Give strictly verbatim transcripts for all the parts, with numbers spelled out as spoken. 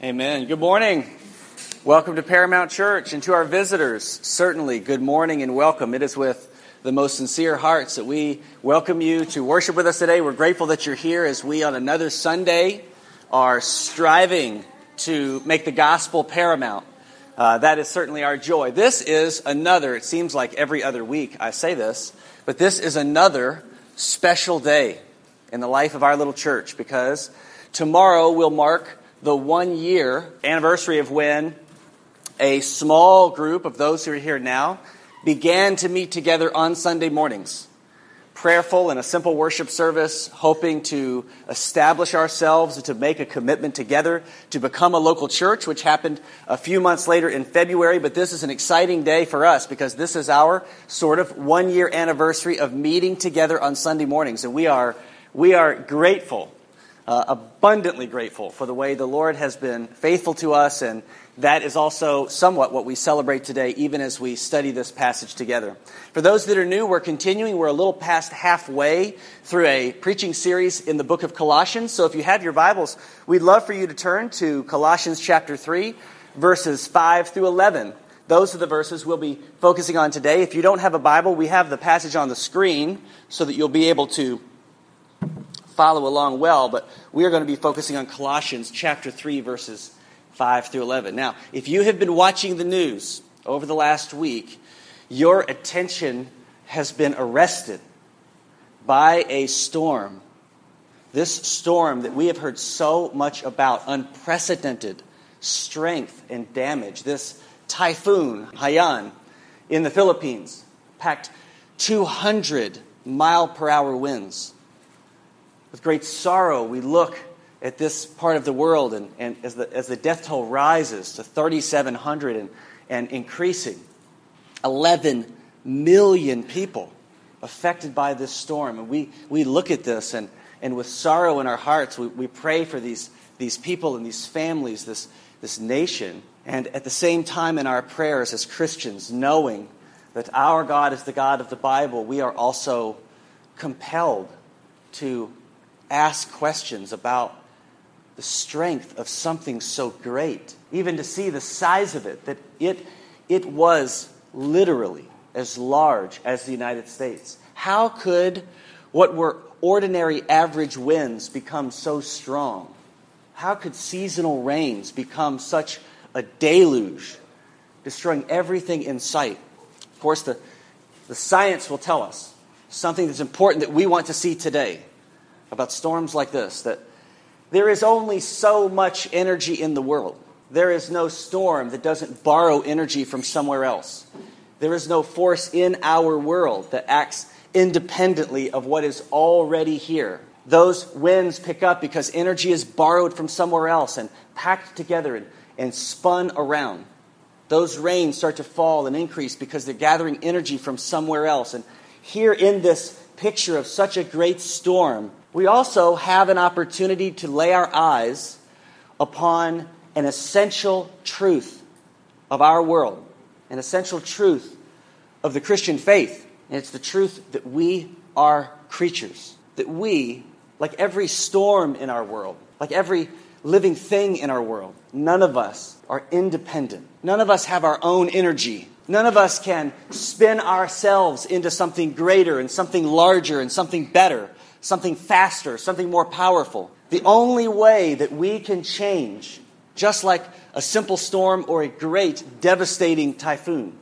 Amen. Good morning. Welcome to Paramount Church, and to our visitors, certainly good morning and welcome. It is with the most sincere hearts that we welcome you to worship with us today. We're grateful that you're here as we on another Sunday are striving to make the gospel paramount. Uh, that is certainly our joy. This is another, it seems like every other week I say this, but this is another special day in the life of our little church, because tomorrow will mark the one-year anniversary of when a small group of those who are here now began to meet together on Sunday mornings, prayerful in a simple worship service, hoping to establish ourselves and to make a commitment together to become a local church, which happened a few months later in February. But this is an exciting day for us because this is our sort of one-year anniversary of meeting together on Sunday mornings, and we are we are grateful. Uh, abundantly grateful for the way the Lord has been faithful to us, and that is also somewhat what we celebrate today, even as we study this passage together. For those that are new, we're continuing. We're a little past halfway through a preaching series in the book of Colossians. So if you have your Bibles, we'd love for you to turn to Colossians chapter three, verses five through eleven. Those are the verses we'll be focusing on today. If you don't have a Bible, we have the passage on the screen so that you'll be able to follow along well, but we are going to be focusing on Colossians chapter three, verses five through eleven. Now, if you have been watching the news over the last week, your attention has been arrested by a storm. This storm that we have heard so much about, unprecedented strength and damage. This typhoon, Haiyan, in the Philippines, packed two hundred mile per hour winds. With great sorrow, we look at this part of the world, and, and as the as the death toll rises to thirty-seven hundred and, and increasing, eleven million people affected by this storm. And we, we look at this, and, and with sorrow in our hearts, we, we pray for these, these people and these families, this, this nation. And at the same time in our prayers as Christians, knowing that our God is the God of the Bible, we are also compelled to ask questions about the strength of something so great, even to see the size of it, that it it was literally as large as the United States. How could what were ordinary average winds become so strong? How could seasonal rains become such a deluge, destroying everything in sight? Of course, the, the science will tell us something that's important that we want to see today about storms like this, that there is only so much energy in the world. There is no storm that doesn't borrow energy from somewhere else. There is no force in our world that acts independently of what is already here. Those winds pick up because energy is borrowed from somewhere else and packed together and, and spun around. Those rains start to fall and increase because they're gathering energy from somewhere else. And here in this picture of such a great storm, we also have an opportunity to lay our eyes upon an essential truth of our world, an essential truth of the Christian faith. And it's the truth that we are creatures, that we, like every storm in our world, like every living thing in our world, none of us are independent. None of us have our own energy. None of us can spin ourselves into something greater and something larger and something better, something faster, something more powerful. The only way that we can change, just like a simple storm or a great, devastating typhoon,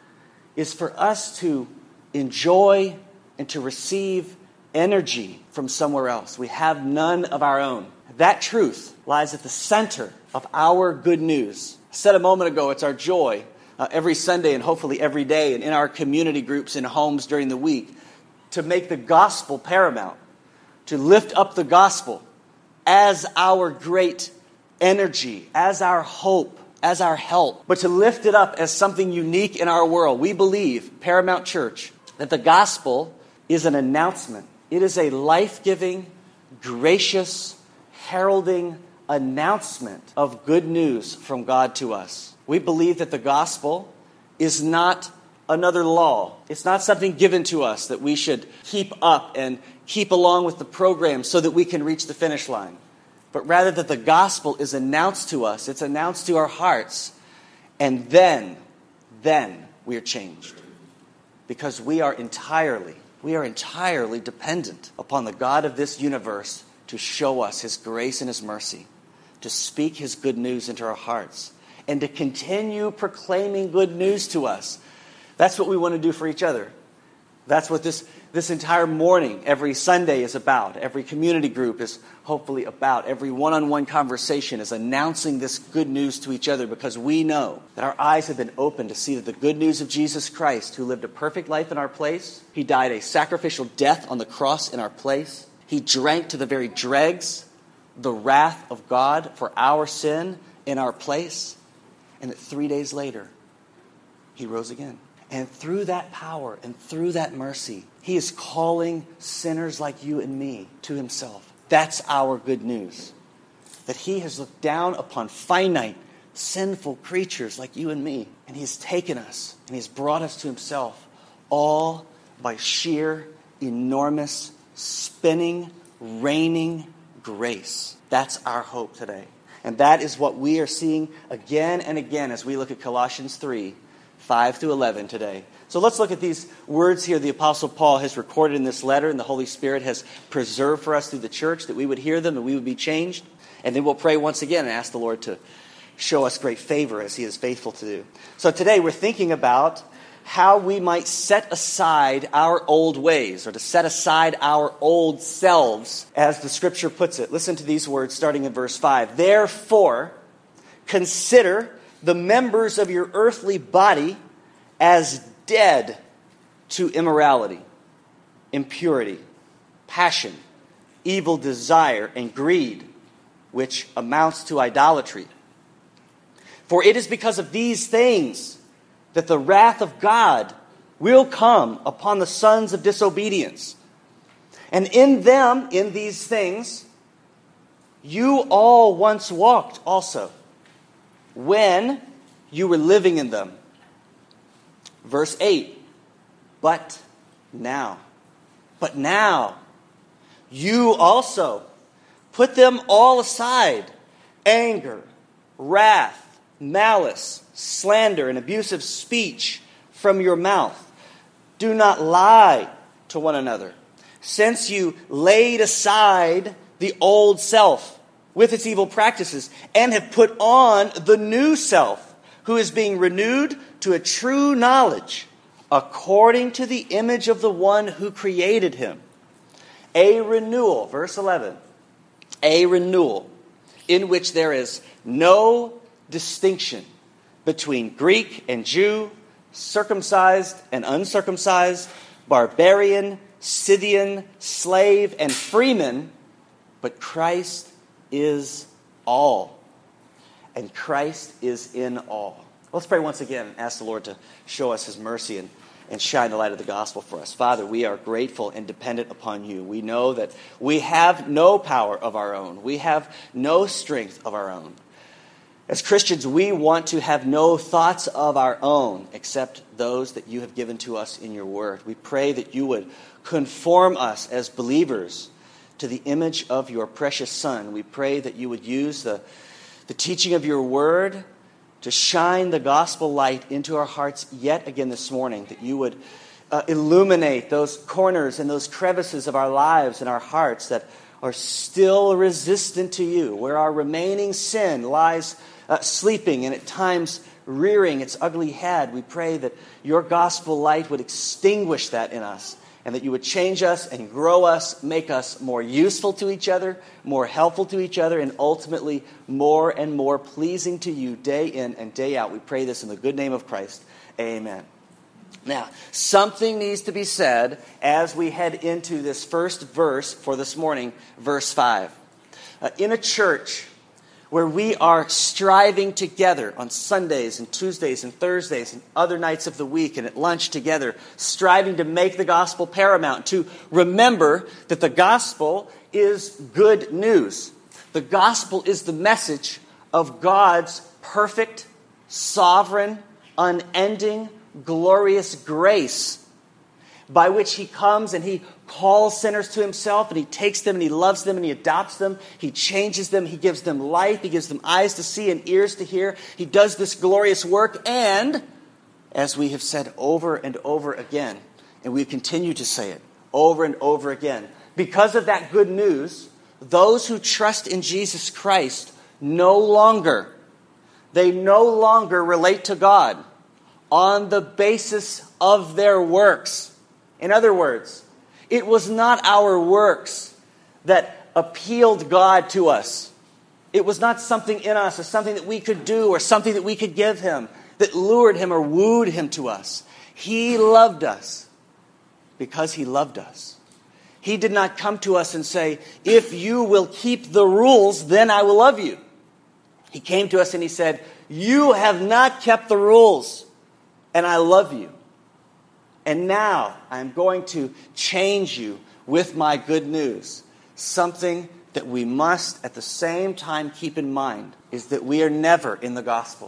is for us to enjoy and to receive energy from somewhere else. We have none of our own. That truth lies at the center of our good news. I said a moment ago, it's our joy uh, every Sunday and hopefully every day and in our community groups and homes during the week to make the gospel paramount, to lift up the gospel as our great energy, as our hope, as our help, but to lift it up as something unique in our world. We believe, Paramount Church, that the gospel is an announcement. It is a life-giving, gracious, heralding announcement of good news from God to us. We believe that the gospel is not another law. It's not something given to us that we should keep up and keep along with the program so that we can reach the finish line. but rather that the gospel is announced to us. It's announced to our hearts. And then, then we are changed. Because we are entirely, we are entirely dependent upon the God of this universe to show us his grace and his mercy, to speak his good news into our hearts, and to continue proclaiming good news to us. That's what we want to do for each other. That's what this, this entire morning, every Sunday is about. Every community group is hopefully about. Every one-on-one conversation is announcing this good news to each other, because we know that our eyes have been opened to see that the good news of Jesus Christ, who lived a perfect life in our place, he died a sacrificial death on the cross in our place, he drank to the very dregs the wrath of God for our sin in our place, and that three days later, he rose again. And through that power and through that mercy, he is calling sinners like you and me to himself. That's our good news. That he has looked down upon finite, sinful creatures like you and me. And he has taken us and he has brought us to himself, all by sheer, enormous, spinning, reigning grace. That's our hope today. And that is what we are seeing again and again as we look at Colossians three, five through eleven today. So let's look at these words here the Apostle Paul has recorded in this letter, and the Holy Spirit has preserved for us through the church, that we would hear them and we would be changed. And then we'll pray once again and ask the Lord to show us great favor as he is faithful to do. So today we're thinking about how we might set aside our old ways, or to set aside our old selves, as the Scripture puts it. Listen to these words starting in verse five. Therefore, consider the members of your earthly body as dead to immorality, impurity, passion, evil desire, and greed, which amounts to idolatry. For it is because of these things that the wrath of God will come upon the sons of disobedience. And in them, in these things, you all once walked also, when you were living in them. Verse eight, but now, but now, you also put them all aside, anger, wrath, malice, slander, and abusive speech from your mouth. Do not lie to one another, since you laid aside the old self with its evil practices, and have put on the new self, who is being renewed to a true knowledge, according to the image of the one who created him. A renewal, verse eleven, a renewal in which there is no distinction between Greek and Jew, circumcised and uncircumcised, barbarian, Scythian, slave, and freeman, but Christ is all, and Christ is in all. Let's pray once again and ask the Lord to show us his mercy and, and shine the light of the gospel for us. Father, we are grateful and dependent upon you. We know that we have no power of our own. We have no strength of our own. As Christians, we want to have no thoughts of our own except those that you have given to us in your word. We pray that you would conform us as believers to the image of your precious Son. We pray that you would use the, the teaching of your word to shine the gospel light into our hearts yet again this morning, that you would uh, illuminate those corners and those crevices of our lives and our hearts that are still resistant to you, where our remaining sin lies uh, sleeping and at times rearing its ugly head. We pray that your gospel light would extinguish that in us, and that you would change us and grow us, make us more useful to each other, more helpful to each other, and ultimately more and more pleasing to you day in and day out. We pray this in the good name of Christ. Amen. Now, something needs to be said as we head into this first verse for this morning, verse five. Uh, in a church where we are striving together on Sundays and Tuesdays and Thursdays and other nights of the week and at lunch together, striving to make the gospel paramount, to remember that the gospel is good news. The gospel is the message of God's perfect, sovereign, unending, glorious grace, by which he comes and he calls sinners to himself, and he takes them and he loves them and he adopts them. He changes them. He gives them life. He gives them eyes to see and ears to hear. He does this glorious work, and as we have said over and over again, and we continue to say it over and over again, because of that good news, those who trust in Jesus Christ no longer, they no longer relate to God on the basis of their works. In other words, it was not our works that appealed God to us. It was not something in us or something that we could do or something that we could give him that lured him or wooed him to us. He loved us because he loved us. He did not come to us and say, if you will keep the rules, then I will love you. He came to us and he said, you have not kept the rules, and I love you. And now I'm going to change you with my good news. Something that we must at the same time keep in mind is that we are never in the gospel.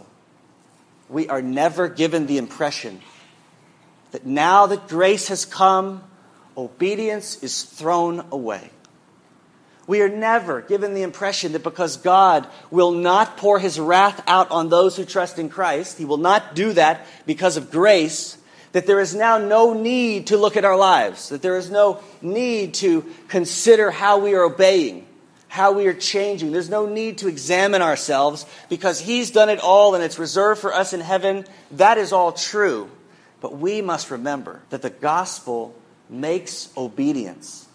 We are never given the impression that now that grace has come, obedience is thrown away. We are never given the impression that because God will not pour his wrath out on those who trust in Christ, he will not do that because of grace, that there is now no need to look at our lives, that there is no need to consider how we are obeying, how we are changing. There's no need to examine ourselves because he's done it all and it's reserved for us in heaven. That is all true. But we must remember that the gospel makes obedience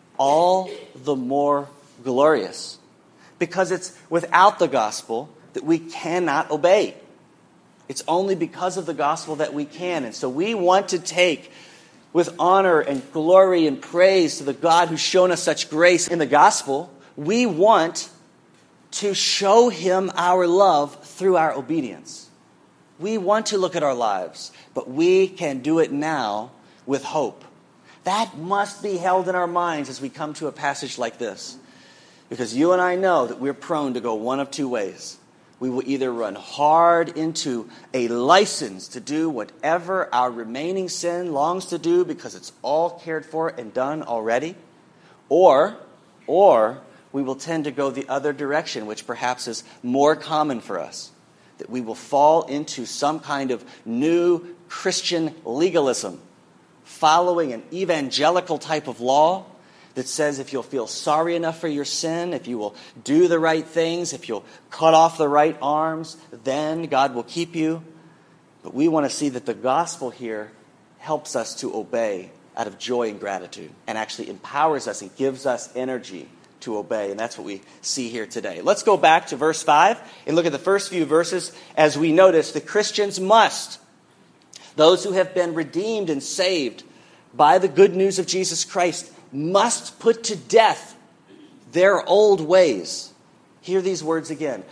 all the more glorious, because it's without the gospel that we cannot obey. It's only because of the gospel that we can. And so we want to take with honor and glory and praise to the God who's shown us such grace in the gospel. We want to show him our love through our obedience. We want to look at our lives, but we can do it now with hope. That must be held in our minds as we come to a passage like this. Because you and I know that we're prone to go one of two ways. We will either run hard into a license to do whatever our remaining sin longs to do because it's all cared for and done already. Or, or we will tend to go the other direction, which perhaps is more common for us. That we will fall into some kind of new Christian legalism, following an evangelical type of law that says if you'll feel sorry enough for your sin, if you will do the right things, if you'll cut off the right arms, then God will keep you. But we want to see that the gospel here helps us to obey out of joy and gratitude, and actually empowers us and gives us energy to obey. And that's what we see here today. Let's go back to verse five and look at the first few verses. As we notice, the Christians must, those who have been redeemed and saved by the good news of Jesus Christ, must put to death their old ways. Hear these words again.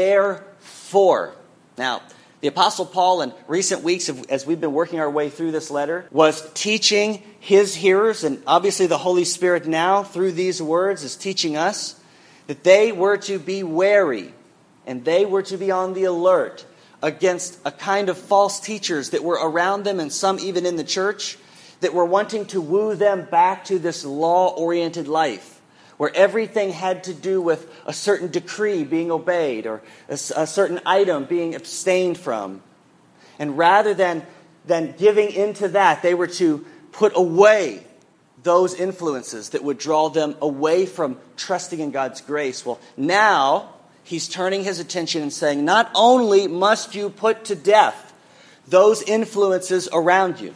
Therefore. Now, the Apostle Paul in recent weeks, as we've been working our way through this letter, was teaching his hearers, and obviously the Holy Spirit now, through these words, is teaching us that they were to be wary and they were to be on the alert against a kind of false teachers that were around them, and some even in the church, that were wanting to woo them back to this law-oriented life, where everything had to do with a certain decree being obeyed or a, a certain item being abstained from. And rather than, than giving into that, they were to put away those influences that would draw them away from trusting in God's grace. Well, now he's turning his attention and saying, not only must you put to death those influences around you,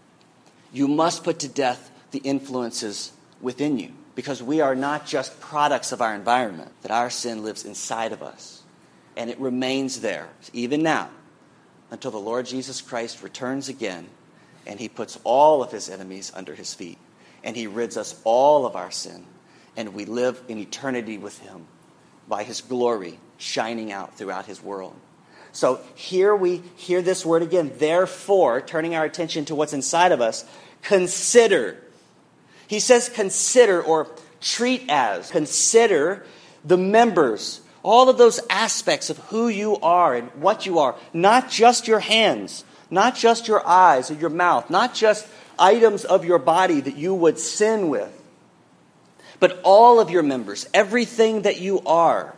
you must put to death the influences within you. Because we are not just products of our environment, that our sin lives inside of us. And it remains there, even now, until the Lord Jesus Christ returns again, and he puts all of his enemies under his feet, and he rids us all of our sin, and we live in eternity with him by his glory shining out throughout his world. So here we hear this word again, therefore, turning our attention to what's inside of us. Consider. He says consider, or treat as. Consider the members, all of those aspects of who you are and what you are. Not just your hands, not just your eyes or your mouth, not just items of your body that you would sin with, but all of your members, everything that you are.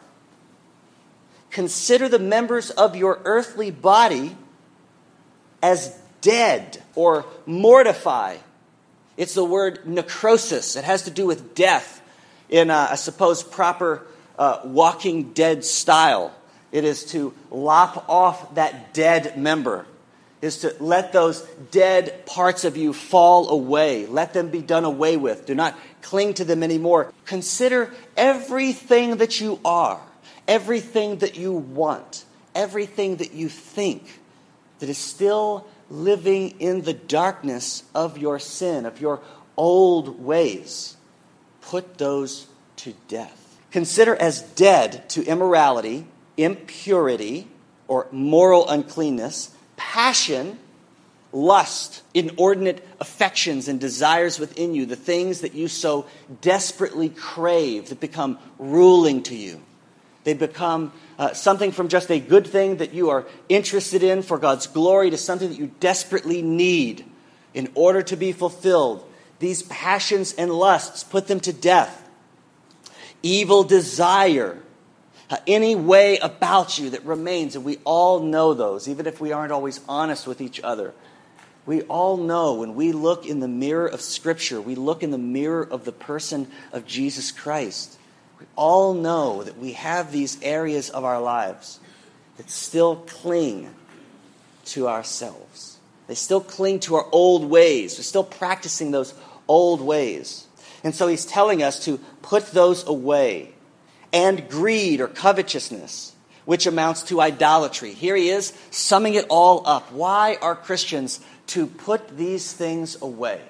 Consider the members of your earthly body as dead, or mortify. It's the word necrosis. It has to do with death in a, I suppose, proper uh, Walking Dead style. It is to lop off that dead member. It is to let those dead parts of you fall away. Let them be done away with. Do not cling to them anymore. Consider everything that you are, everything that you want, everything that you think that is still living in the darkness of your sin, of your old ways. Put those to death. Consider as dead to immorality, impurity, or moral uncleanness, passion, lust, inordinate affections and desires within you, the things that you so desperately crave that become ruling to you. They become uh, something from just a good thing that you are interested in for God's glory to something that you desperately need in order to be fulfilled. These passions and lusts, put them to death. Evil desire, uh, any way about you that remains, and we all know those, even if we aren't always honest with each other. We all know when we look in the mirror of Scripture, we look in the mirror of the person of Jesus Christ. We all know that we have these areas of our lives that still cling to ourselves. They still cling to our old ways. We're still practicing those old ways. And so he's telling us to put those away. And greed or covetousness, which amounts to idolatry. Here he is summing it all up. Why are Christians to put these things away?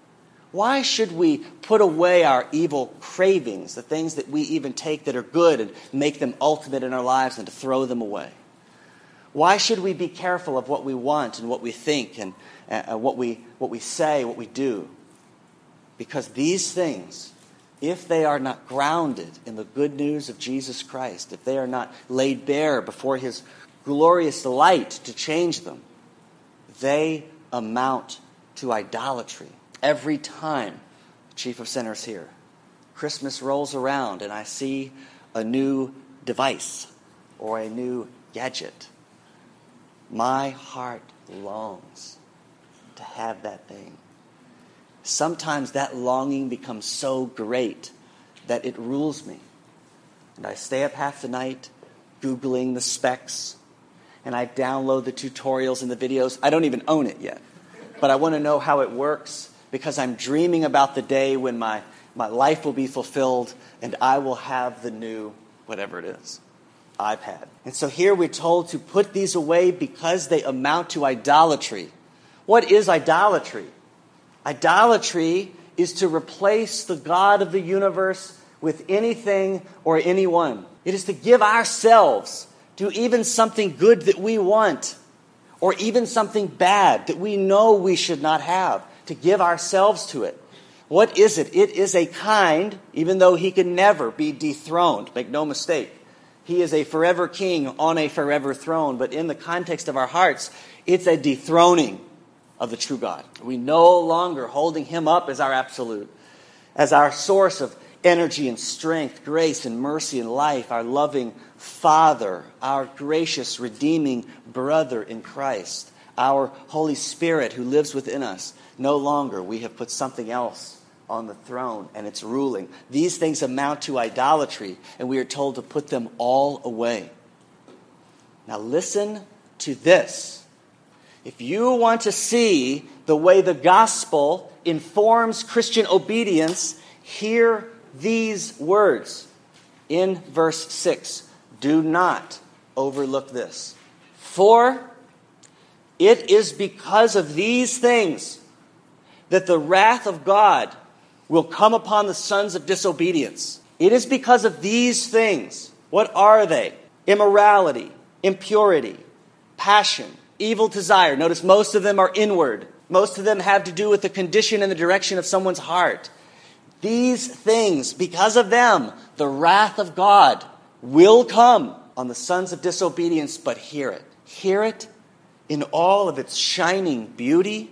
Why should we put away our evil cravings, the things that we even take that are good and make them ultimate in our lives, and to throw them away? Why should we be careful of what we want and what we think and uh, what we what we say, what we do? Because these things, if they are not grounded in the good news of Jesus Christ, if they are not laid bare before his glorious light to change them, they amount to idolatry. Every time the chief of sinners here, Christmas rolls around and I see a new device or a new gadget, my heart longs to have that thing. Sometimes that longing becomes so great that it rules me. And I stay up half the night Googling the specs, and I download the tutorials and the videos. I don't even own it yet, but I want to know how it works because I'm dreaming about the day when my, my life will be fulfilled and I will have the new, whatever it is, iPad. And so here we're told to put these away because they amount to idolatry. What is idolatry? Idolatry is to replace the God of the universe with anything or anyone. It is to give ourselves to even something good that we want, or even something bad that we know we should not have, to give ourselves to it. What is it? It is a kind, even though he can never be dethroned, make no mistake. He is a forever king on a forever throne, but in the context of our hearts, it's a dethroning of the true God. We no longer holding him up as our absolute, as our source of energy and strength, grace and mercy and life, our loving Father, our gracious, redeeming brother in Christ, our Holy Spirit who lives within us. No longer. We have put something else on the throne and it's ruling. These things amount to idolatry, and we are told to put them all away. Now listen to this. If you want to see the way the gospel informs Christian obedience, hear these words in verse six. Do not overlook this. For it is because of these things that the wrath of God will come upon the sons of disobedience. It is because of these things. What are they? Immorality, impurity, passion, evil desire. Notice most of them are inward. Most of them have to do with the condition and the direction of someone's heart. These things, because of them, the wrath of God will come on the sons of disobedience, but hear it. Hear it in all of its shining beauty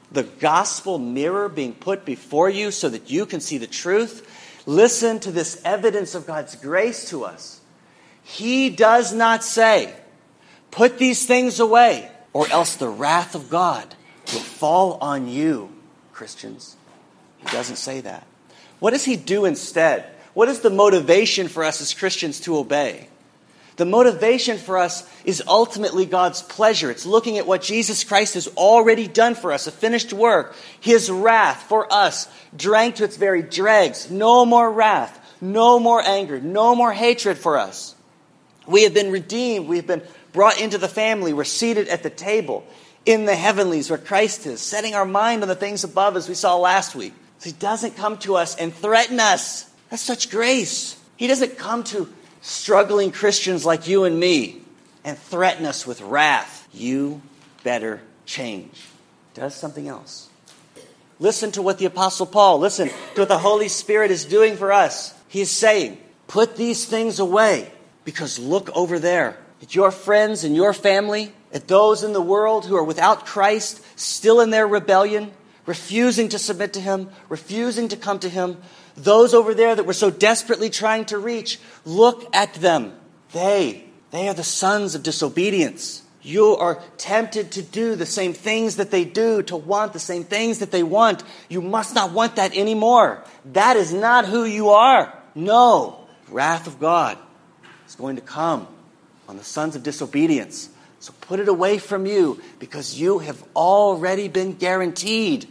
the gospel mirror being put before you so that you can see the truth. Listen to this evidence of God's grace to us. He does not say, put these things away, or else the wrath of God will fall on you, Christians. He doesn't say that. What does he do instead? What is the motivation for us as Christians to obey? The motivation for us is ultimately God's pleasure. It's looking at what Jesus Christ has already done for us, a finished work. His wrath for us, drank to its very dregs. No more wrath, no more anger, no more hatred for us. We have been redeemed. We have been brought into the family. We're seated at the table in the heavenlies where Christ is, setting our mind on the things above as we saw last week. So he doesn't come to us and threaten us. That's such grace. He doesn't come to struggling Christians like you and me and threaten us with wrath. You better change. He does something else. Listen to what the Apostle Paul, listen to what the Holy Spirit is doing for us. He is saying, put these things away because look over there at your friends and your family, at those in the world who are without Christ, still in their rebellion, refusing to submit to him, refusing to come to him. Those over there that we're so desperately trying to reach, look at them. They, they are the sons of disobedience. You are tempted to do the same things that they do, to want the same things that they want. You must not want that anymore. That is not who you are. No, wrath of God is going to come on the sons of disobedience. So put it away from you because you have already been guaranteed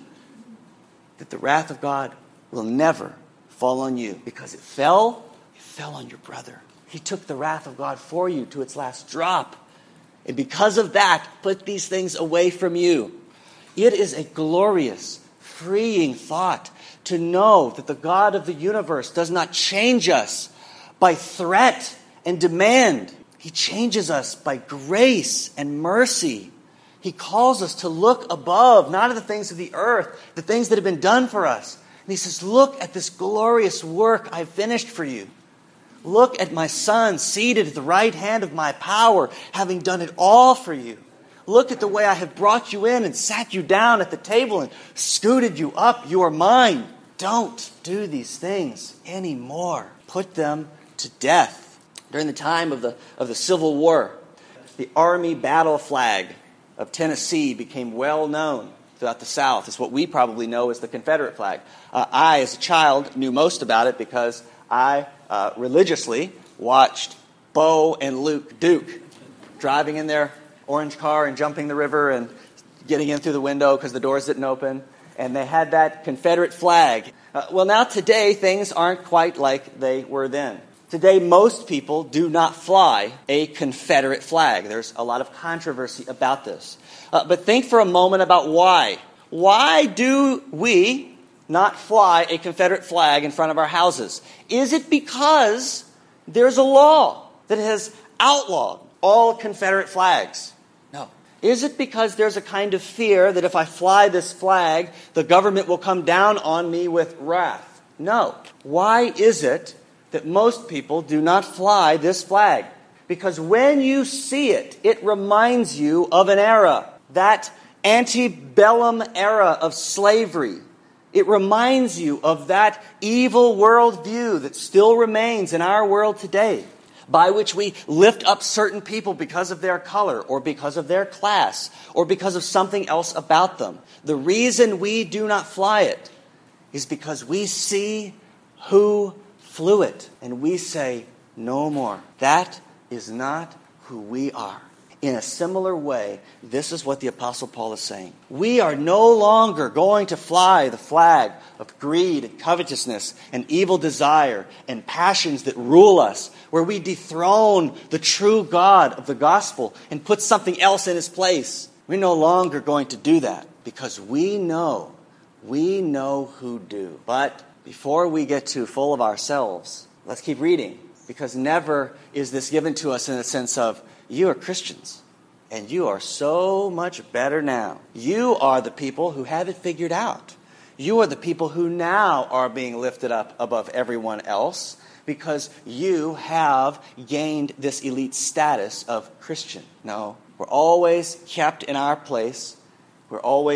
that the wrath of God will never fall on you because it fell, it fell on your brother. He took the wrath of God for you to its last drop. And because of that, put these things away from you. It is a glorious, freeing thought to know that the God of the universe does not change us by threat and demand. He changes us by grace and mercy. He calls us to look above, not at the things of the earth, the things that have been done for us. And he says, look at this glorious work I've finished for you. Look at my Son seated at the right hand of my power, having done it all for you. Look at the way I have brought you in and sat you down at the table and scooted you up. You are mine. Don't do these things anymore. Put them to death. During the time of the, of the Civil War, the Army battle flag of Tennessee became well known throughout the South. It's what we probably know as the Confederate flag. Uh, I, as a child, knew most about it because I uh, religiously watched Bo and Luke Duke driving in their orange car and jumping the river and getting in through the window because the doors didn't open. And they had that Confederate flag. Uh, well, now today, things aren't quite like they were then. Today, most people do not fly a Confederate flag. There's a lot of controversy about this. Uh, but think for a moment about why. Why do we not fly a Confederate flag in front of our houses? Is it because there's a law that has outlawed all Confederate flags? No. Is it because there's a kind of fear that if I fly this flag, the government will come down on me with wrath? No. Why is it that most people do not fly this flag? Because when you see it, it reminds you of an era, that antebellum era of slavery. It reminds you of that evil worldview that still remains in our world today, by which we lift up certain people because of their color or because of their class or because of something else about them. The reason we do not fly it is because we see who flew it and we say, no more. That is not who we are. In a similar way, this is what the Apostle Paul is saying. We are no longer going to fly the flag of greed and covetousness and evil desire and passions that rule us, where we dethrone the true God of the gospel and put something else in his place. We're no longer going to do that because we know, we know who do. But before we get too full of ourselves, let's keep reading, because never is this given to us in a sense of, you are Christians, and you are so much better now. You are the people who have it figured out. You are the people who now are being lifted up above everyone else because you have gained this elite status of Christian. No, we're always kept in our place. We're always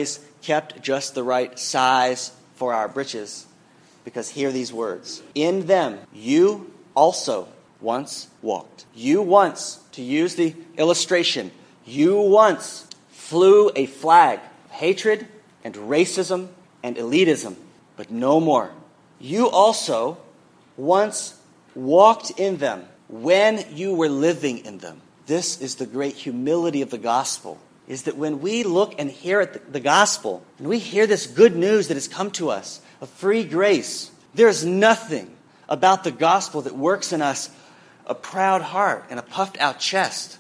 kept just the right size for our britches, because hear these words. In them you also once walked. You once, to use the illustration, you once flew a flag of hatred and racism and elitism, but no more. You also once walked in them when you were living in them. This is the great humility of the gospel, is that when we look and hear the gospel, and we hear this good news that has come to us of free grace, there's nothing about the gospel that works in us a proud heart and a puffed out chest,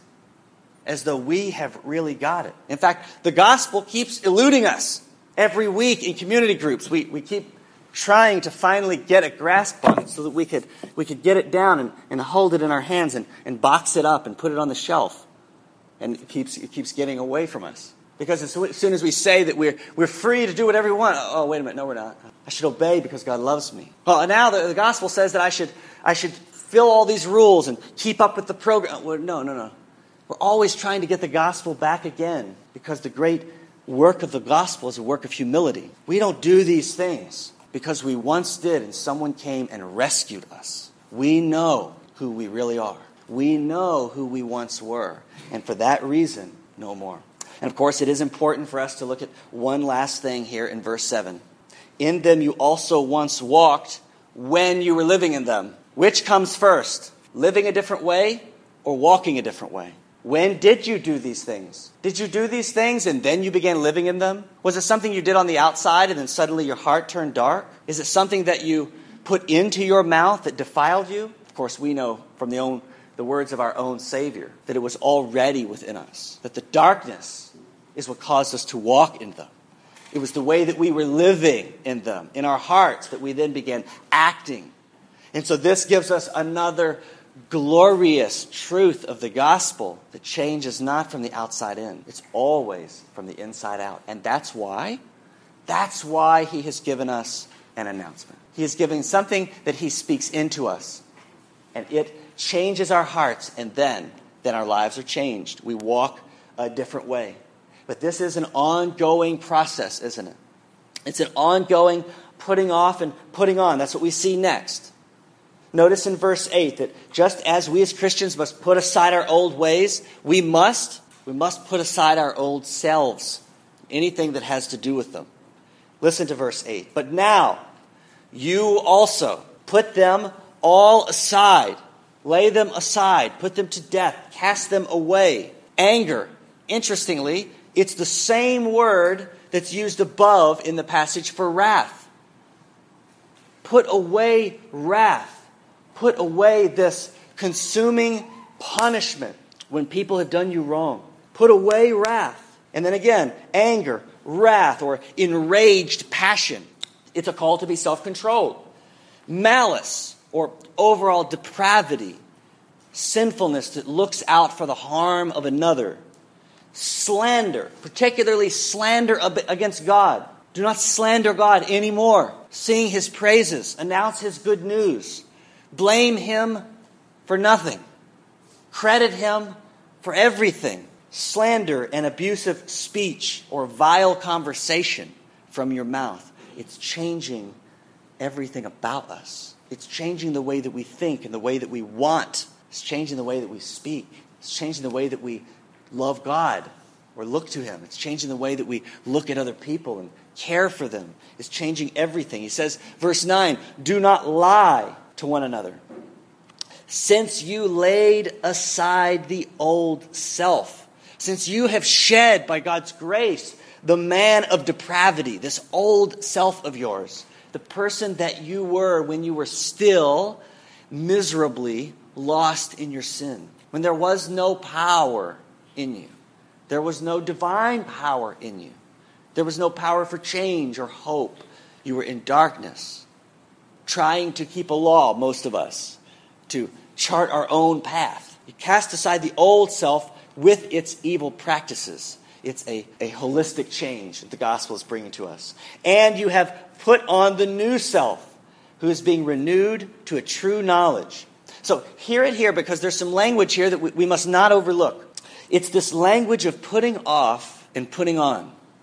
as though we have really got it. In fact, the gospel keeps eluding us. Every week in community groups, we, we keep trying to finally get a grasp on it so that we could we could get it down and, and hold it in our hands and, and box it up and put it on the shelf. And it keeps it keeps getting away from us. Because as soon as we say that we're we're free to do whatever we want, oh, wait a minute, no, we're not. I should obey because God loves me. Well, now the, the gospel says that I should I should fill all these rules and keep up with the program. Well, no, no, no. We're always trying to get the gospel back again, because the great work of the gospel is a work of humility. We don't do these things because we once did and someone came and rescued us. We know who we really are. We know who we once were. And for that reason, no more. And of course, it is important for us to look at one last thing here in verse seven. In them you also once walked when you were living in them. Which comes first? Living a different way or walking a different way? When did you do these things? Did you do these things and then you began living in them? Was it something you did on the outside and then suddenly your heart turned dark? Is it something that you put into your mouth that defiled you? Of course, we know from the, own, the words of our own Savior that it was already within us, that the darkness is what caused us to walk in them. It was the way that we were living in them, in our hearts, that we then began acting. And so this gives us another glorious truth of the gospel, that change is not from the outside in. It's always from the inside out. And that's why, that's why he has given us an announcement. He is giving something that he speaks into us. And it changes our hearts, and then, then our lives are changed. We walk a different way. But this is an ongoing process, isn't it? It's an ongoing putting off and putting on. That's what we see next. Notice in verse eight that just as we as Christians must put aside our old ways, we must, we must put aside our old selves, anything that has to do with them. Listen to verse eight. But now, you also put them all aside. Lay them aside. Put them to death. Cast them away. Anger. Interestingly, it's the same word that's used above in the passage for wrath. Put away wrath. Put away this consuming punishment when people have done you wrong. Put away wrath. And then again, anger, wrath, or enraged passion. It's a call to be self-controlled. Malice, or overall depravity. Sinfulness that looks out for the harm of another. Slander, particularly slander against God. Do not slander God anymore. Sing his praises. Announce his good news. Blame him for nothing. Credit him for everything. Slander and abusive speech or vile conversation from your mouth. It's changing everything about us. It's changing the way that we think and the way that we want. It's changing the way that we speak. It's changing the way that we love God or look to him. It's changing the way that we look at other people and care for them. It's changing everything. He says, verse nine, do not lie to one another, since you laid aside the old self, since you have shed by God's grace the man of depravity, this old self of yours, the person that you were when you were still miserably lost in your sin, when there was no power in you, there was no divine power in you, there was no power for change or hope. You were in darkness, trying to keep a law, most of us, to chart our own path. You cast aside the old self with its evil practices. It's a, a holistic change that the gospel is bringing to us. And you have put on the new self, who is being renewed to a true knowledge. So hear it here, because there's some language here that we, we must not overlook. It's this language of putting off and putting on.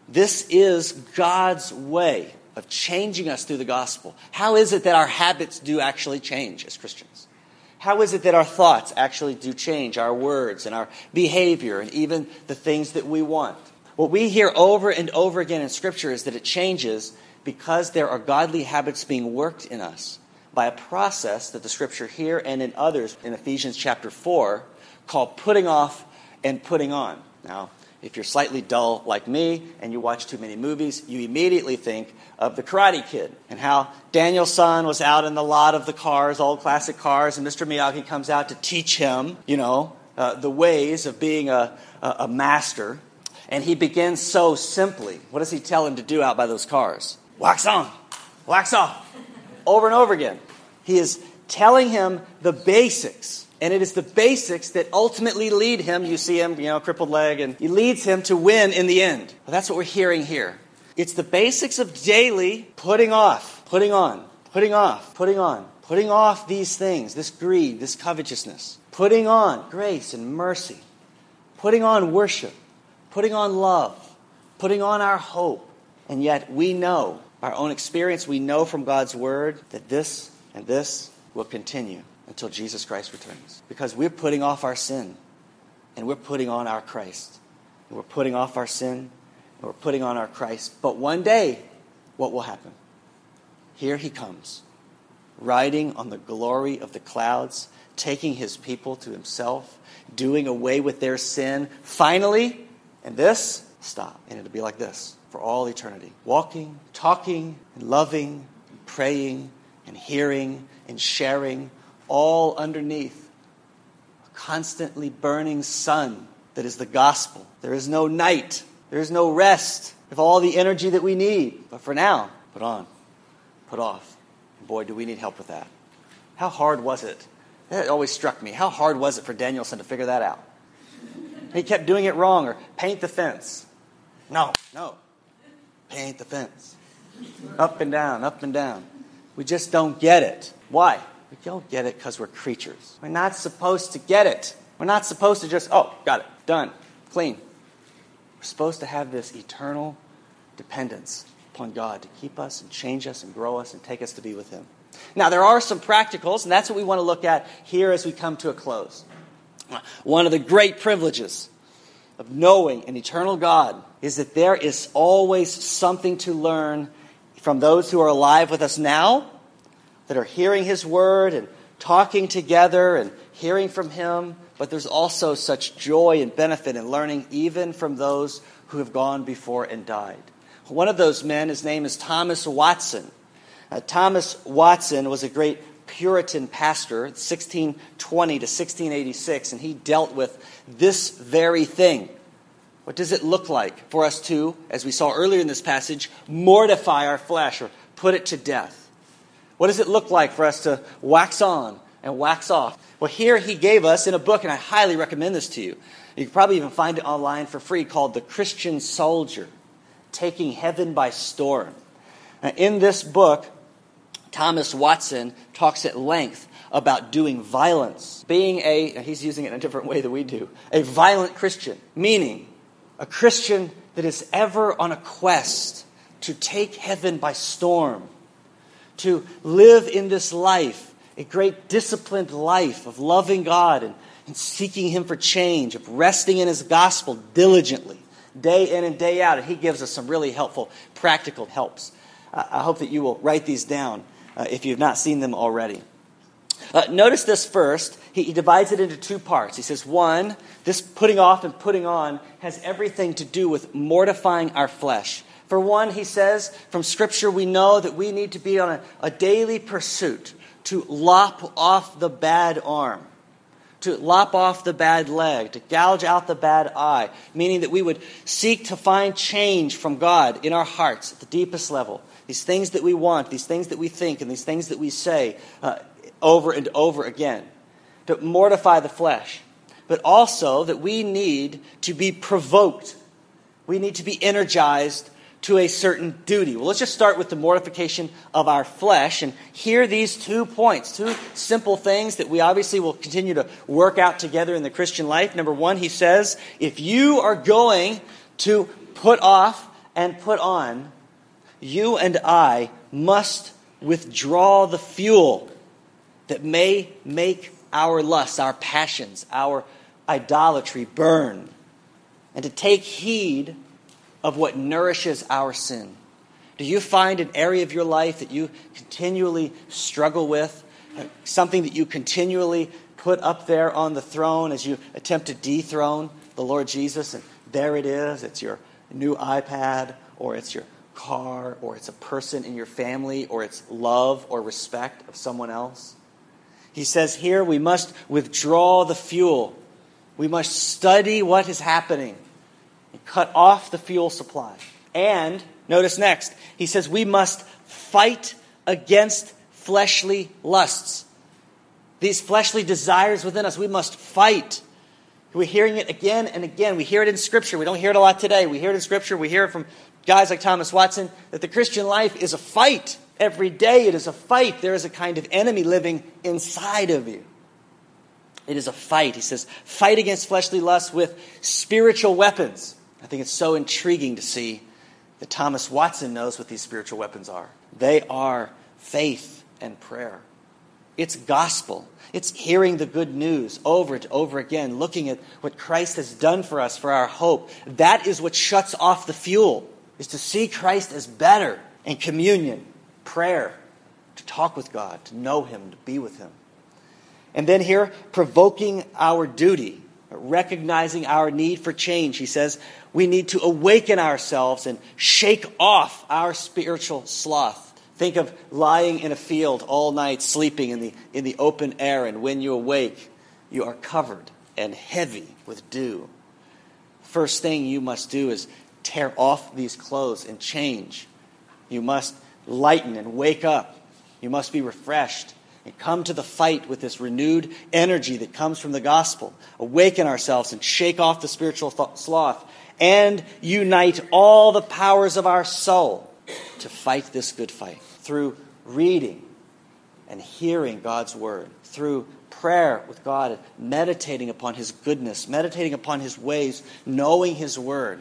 This is God's way of changing us through the gospel. How is it that our habits do actually change as Christians? How is it that our thoughts actually do change, our words and our behavior and even the things that we want? What we hear over and over again in Scripture is that it changes because there are godly habits being worked in us by a process that the Scripture here and in others in Ephesians chapter four call putting off and putting on. Now, if you're slightly dull like me and you watch too many movies, you immediately think of The Karate Kid and how Daniel-san was out in the lot of the cars, old classic cars, and Mister Miyagi comes out to teach him, you know, uh, the ways of being a, a, a master. And he begins so simply. What does he tell him to do out by those cars? Wax on, wax off, over and over again. He is telling him the basics. And it is the basics that ultimately lead him, you see him, you know, crippled leg, and he leads him to win in the end. Well, that's what we're hearing here. It's the basics of daily putting off, putting on, putting off, putting on, putting off these things, this greed, this covetousness, putting on grace and mercy, putting on worship, putting on love, putting on our hope. And yet we know, our own experience, we know from God's word that this and this will continue until Jesus Christ returns. Because we're putting off our sin and we're putting on our Christ. And we're putting off our sin and we're putting on our Christ. But one day, what will happen? Here he comes, riding on the glory of the clouds, taking his people to himself, doing away with their sin. Finally, and this, stop. And it'll be like this for all eternity. Walking, talking, and loving, and praying, and hearing, and sharing, all underneath a constantly burning sun that is the gospel. There is no night. There is no rest. We have all the energy that we need. But for now, put on, put off. And boy, do we need help with that. How hard was it? It always struck me. How hard was it for Daniel-san to figure that out? He kept doing it wrong, or paint the fence. No, no. Paint the fence. Up and down, up and down. We just don't get it. Why? We don't get it because we're creatures. We're not supposed to get it. We're not supposed to just, oh, got it, done, clean. We're supposed to have this eternal dependence upon God to keep us and change us and grow us and take us to be with Him. Now, there are some practicals, and that's what we want to look at here as we come to a close. One of the great privileges of knowing an eternal God is that there is always something to learn from those who are alive with us now, that are hearing His Word and talking together and hearing from Him. But there's also such joy and benefit in learning even from those who have gone before and died. One of those men, his name is Thomas Watson. Uh, Thomas Watson was a great Puritan pastor, sixteen twenty to sixteen eighty-six, and he dealt with this very thing. What does it look like for us to, as we saw earlier in this passage, mortify our flesh or put it to death? What does it look like for us to wax on and wax off? Well, here he gave us in a book, and I highly recommend this to you. You can probably even find it online for free, called The Christian Soldier, Taking Heaven by Storm. Now, in this book, Thomas Watson talks at length about doing violence, being a, he's using it in a different way than we do, a violent Christian, meaning a Christian that is ever on a quest to take heaven by storm, to live in this life, a great disciplined life of loving God and, and seeking Him for change, of resting in His gospel diligently, day in and day out. And he gives us some really helpful, practical helps. Uh, I hope that you will write these down uh, if you've not seen them already. Uh, notice this first. He, he divides it into two parts. He says, one, this putting off and putting on has everything to do with mortifying our flesh. For one, he says, from Scripture we know that we need to be on a, a daily pursuit to lop off the bad arm, to lop off the bad leg, to gouge out the bad eye, meaning that we would seek to find change from God in our hearts at the deepest level. These things that we want, these things that we think, and these things that we say uh, over and over again, to mortify the flesh. But also that we need to be provoked. We need to be energized to a certain duty. Well, let's just start with the mortification of our flesh and hear these two points, two simple things that we obviously will continue to work out together in the Christian life. Number one, he says, if you are going to put off and put on, you and I must withdraw the fuel that may make our lusts, our passions, our idolatry burn, and to take heed of what nourishes our sin. Do you find an area of your life that you continually struggle with, something that you continually put up there on the throne as you attempt to dethrone the Lord Jesus, and there it is, it's your new iPad, or it's your car, or it's a person in your family, or it's love or respect of someone else? He says here we must withdraw the fuel. We must study what is happening and cut off the fuel supply. And, notice next, he says we must fight against fleshly lusts. These fleshly desires within us, we must fight. We're hearing it again and again. We hear it in Scripture. We don't hear it a lot today. We hear it in Scripture. We hear it from guys like Thomas Watson, that the Christian life is a fight. Every day it is a fight. There is a kind of enemy living inside of you. It is a fight. He says, fight against fleshly lusts with spiritual weapons. I think it's so intriguing to see that Thomas Watson knows what these spiritual weapons are. They are faith and prayer. It's gospel. It's hearing the good news over and over again, looking at what Christ has done for us, for our hope. That is what shuts off the fuel, is to see Christ as better, and communion, prayer, to talk with God, to know Him, to be with Him. And then here, provoking our duty, recognizing our need for change. He says we need to awaken ourselves and shake off our spiritual sloth. Think of lying in a field all night, sleeping in the, in the open air, and when you awake, you are covered and heavy with dew. First thing you must do is tear off these clothes and change. You must lighten and wake up. You must be refreshed and come to the fight with this renewed energy that comes from the gospel. Awaken ourselves and shake off the spiritual th- sloth and unite all the powers of our soul to fight this good fight through reading and hearing God's word, through prayer with God, and meditating upon His goodness, meditating upon His ways, knowing His word,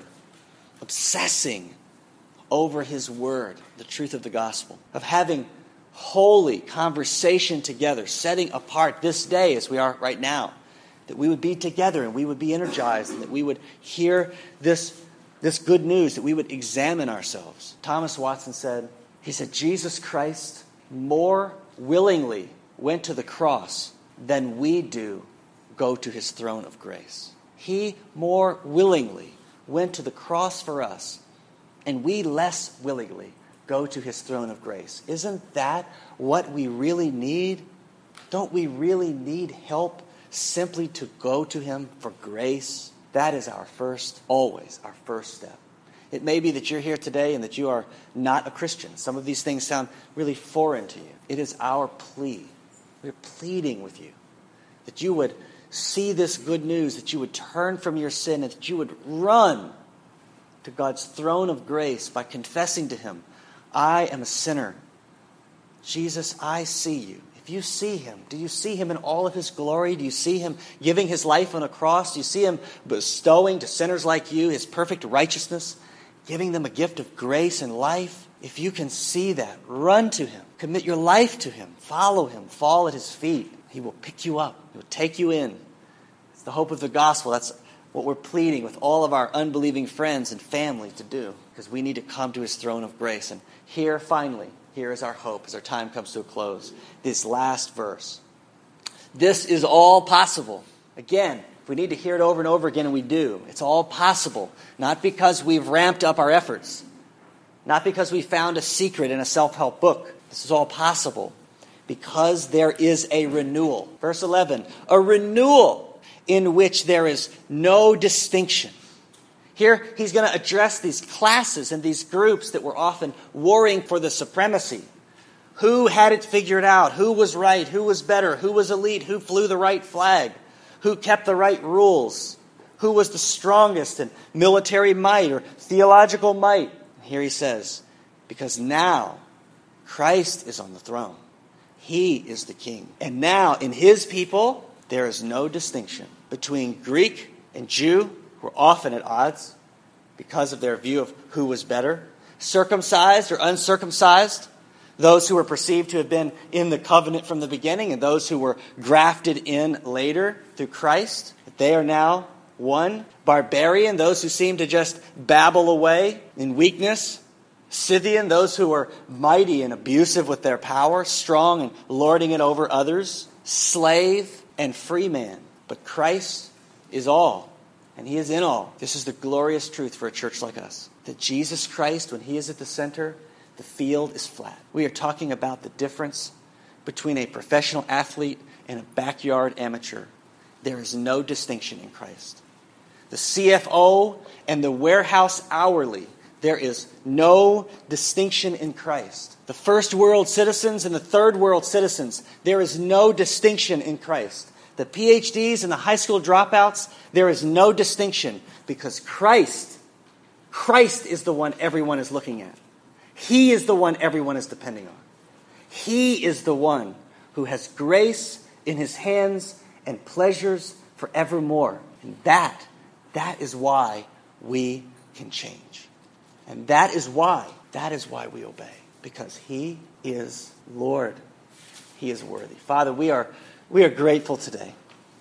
obsessing over His word, the truth of the gospel, of having holy conversation together, setting apart this day as we are right now, that we would be together and we would be energized, and that we would hear this, this good news, that we would examine ourselves. Thomas Watson said, he said, Jesus Christ more willingly went to the cross than we do go to His throne of grace. He more willingly went to the cross for us, and we less willingly go to His throne of grace. Isn't that what we really need? Don't we really need help simply to go to Him for grace? That is our first, always our first step. It may be that you're here today and that you are not a Christian. Some of these things sound really foreign to you. It is our plea. We're pleading with you that you would see this good news, that you would turn from your sin, and that you would run to God's throne of grace by confessing to Him, I am a sinner. Jesus, I see you. If you see Him, do you see Him in all of His glory? Do you see Him giving His life on a cross? Do you see Him bestowing to sinners like you His perfect righteousness, giving them a gift of grace and life? If you can see that, run to Him. Commit your life to Him. Follow Him. Fall at His feet. He will pick you up. He will take you in. It's the hope of the gospel. That's what we're pleading with all of our unbelieving friends and family to do, because we need to come to His throne of grace. And here, finally, here is our hope as our time comes to a close. This last verse. This is all possible. Again, if we need to hear it over and over again, and we do, it's all possible. Not because we've ramped up our efforts. Not because we found a secret in a self-help book. This is all possible because there is a renewal. Verse eleven, a renewal in which there is no distinction. Here, he's going to address these classes and these groups that were often warring for the supremacy. Who had it figured out? Who was right? Who was better? Who was elite? Who flew the right flag? Who kept the right rules? Who was the strongest in military might or theological might? Here he says, because now Christ is on the throne. He is the king. And now in His people, there is no distinction between Greek and Jew, who are often at odds, because of their view of who was better, circumcised or uncircumcised, those who were perceived to have been in the covenant from the beginning and those who were grafted in later through Christ. They are now one. Barbarian, those who seem to just babble away in weakness. Scythian, those who are mighty and abusive with their power, strong and lording it over others. Slave and free man. But Christ is all, and he is in all. This is the glorious truth for a church like us. That Jesus Christ, when he is at the center, the field is flat. We are talking about the difference between a professional athlete and a backyard amateur. There is no distinction in Christ. The C F O and the warehouse hourly, there is no distinction in Christ. The first world citizens and the third world citizens, there is no distinction in Christ. The P H Ds and the high school dropouts, there is no distinction because Christ, Christ is the one everyone is looking at. He is the one everyone is depending on. He is the one who has grace in his hands and pleasures forevermore. And that, that is why we can change. And that is why, that is why we obey. Because he is Lord. He is worthy. Father, we are, we are grateful today.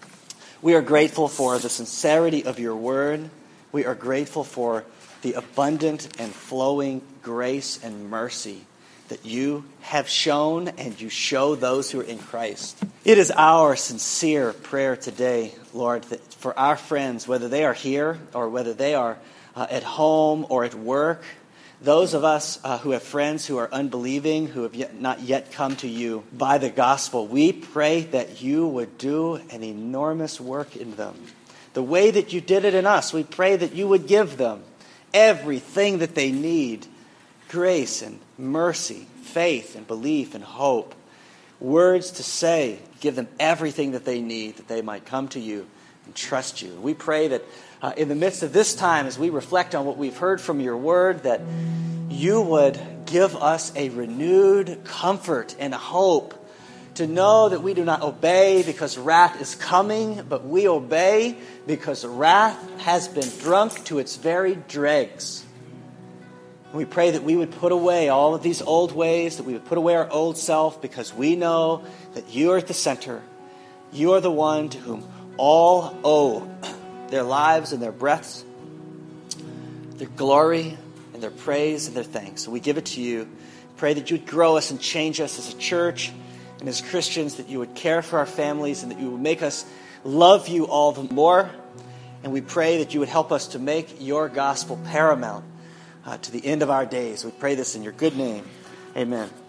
We are grateful for the sincerity of your word. We are grateful for the abundant and flowing grace and mercy that you have shown and you show those who are in Christ. It is our sincere prayer today, Lord, that for our friends, whether they are here or whether they are uh, at home or at work, those of us uh, who have friends who are unbelieving, who have yet, not yet come to you by the gospel, we pray that you would do an enormous work in them. The way that you did it in us, we pray that you would give them everything that they need. Grace and mercy, faith and belief and hope. Words to say. Give them everything that they need that they might come to you and trust you. We pray that uh, in the midst of this time, as we reflect on what we've heard from your word, that you would give us a renewed comfort and hope to know that we do not obey because wrath is coming, but we obey because wrath has been drunk to its very dregs. We pray that we would put away all of these old ways, that we would put away our old self, because we know that you are at the center. You are the one to whom all owe their lives and their breaths, their glory and their praise and their thanks. So we give it to you. Pray that you would grow us and change us as a church and as Christians, that you would care for our families and that you would make us love you all the more. And we pray that you would help us to make your gospel paramount Uh, to the end of our days. We pray this in your good name. Amen.